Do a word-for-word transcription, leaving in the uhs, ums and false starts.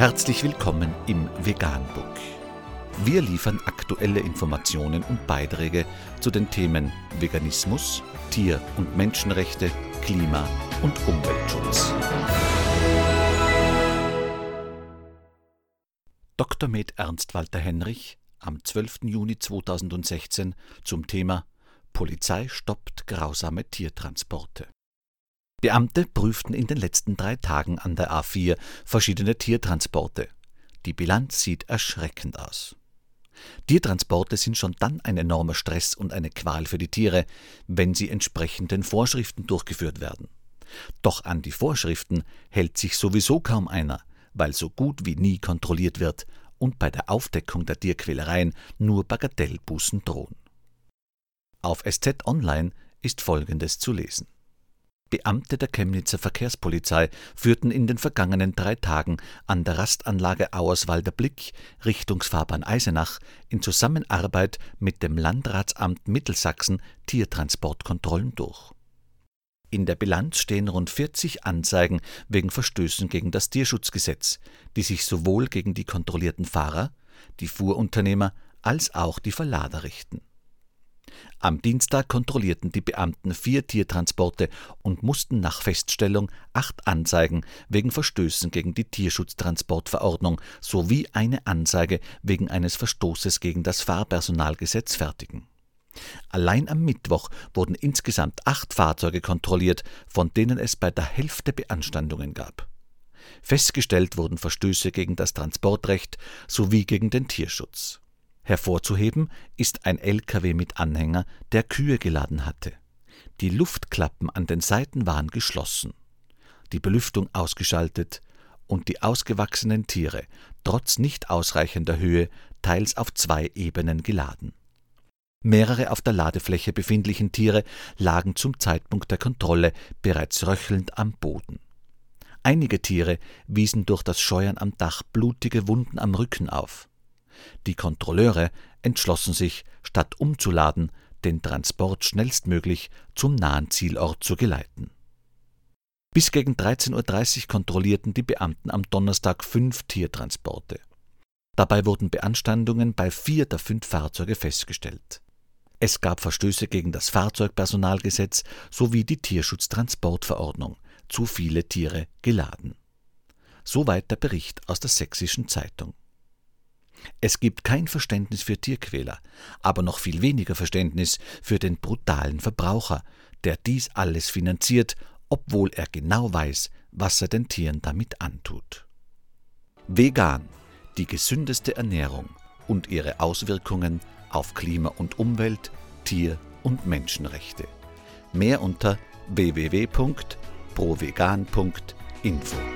Herzlich willkommen im Veganbook. Wir liefern aktuelle Informationen und Beiträge zu den Themen Veganismus, Tier- und Menschenrechte, Klima- und Umweltschutz. Doktor Med Ernst Walter Henrich am zwölften Juni zweitausendsechzehn zum Thema Polizei stoppt grausame Tiertransporte. Beamte prüften in den letzten drei Tagen an der A vier verschiedene Tiertransporte. Die Bilanz sieht erschreckend aus. Tiertransporte sind schon dann ein enormer Stress und eine Qual für die Tiere, wenn sie entsprechenden Vorschriften durchgeführt werden. Doch an die Vorschriften hält sich sowieso kaum einer, weil so gut wie nie kontrolliert wird und bei der Aufdeckung der Tierquälereien nur Bagatellbußen drohen. Auf S Z Online ist Folgendes zu lesen. Beamte der Chemnitzer Verkehrspolizei führten in den vergangenen drei Tagen an der Rastanlage Auerswalder Blick Richtungsfahrbahn Eisenach in Zusammenarbeit mit dem Landratsamt Mittelsachsen Tiertransportkontrollen durch. In der Bilanz stehen rund vierzig Anzeigen wegen Verstößen gegen das Tierschutzgesetz, die sich sowohl gegen die kontrollierten Fahrer, die Fuhrunternehmer als auch die Verlader richten. Am Dienstag kontrollierten die Beamten vier Tiertransporte und mussten nach Feststellung acht Anzeigen wegen Verstößen gegen die Tierschutztransportverordnung sowie eine Anzeige wegen eines Verstoßes gegen das Fahrpersonalgesetz fertigen. Allein am Mittwoch wurden insgesamt acht Fahrzeuge kontrolliert, von denen es bei der Hälfte Beanstandungen gab. Festgestellt wurden Verstöße gegen das Transportrecht sowie gegen den Tierschutz. Hervorzuheben ist ein L K W mit Anhänger, der Kühe geladen hatte. Die Luftklappen an den Seiten waren geschlossen, die Belüftung ausgeschaltet und die ausgewachsenen Tiere trotz nicht ausreichender Höhe teils auf zwei Ebenen geladen. Mehrere auf der Ladefläche befindlichen Tiere lagen zum Zeitpunkt der Kontrolle bereits röchelnd am Boden. Einige Tiere wiesen durch das Scheuern am Dach blutige Wunden am Rücken auf. Die Kontrolleure entschlossen sich, statt umzuladen, den Transport schnellstmöglich zum nahen Zielort zu geleiten. Bis gegen dreizehn Uhr dreißig kontrollierten die Beamten am Donnerstag fünf Tiertransporte. Dabei wurden Beanstandungen bei vier der fünf Fahrzeuge festgestellt. Es gab Verstöße gegen das Fahrzeugpersonalgesetz sowie die Tierschutztransportverordnung, zu viele Tiere geladen. Soweit der Bericht aus der Sächsischen Zeitung. Es gibt kein Verständnis für Tierquäler, aber noch viel weniger Verständnis für den brutalen Verbraucher, der dies alles finanziert, obwohl er genau weiß, was er den Tieren damit antut. Vegan, die gesündeste Ernährung und ihre Auswirkungen auf Klima und Umwelt, Tier- und Menschenrechte. Mehr unter w w w punkt provegan punkt info.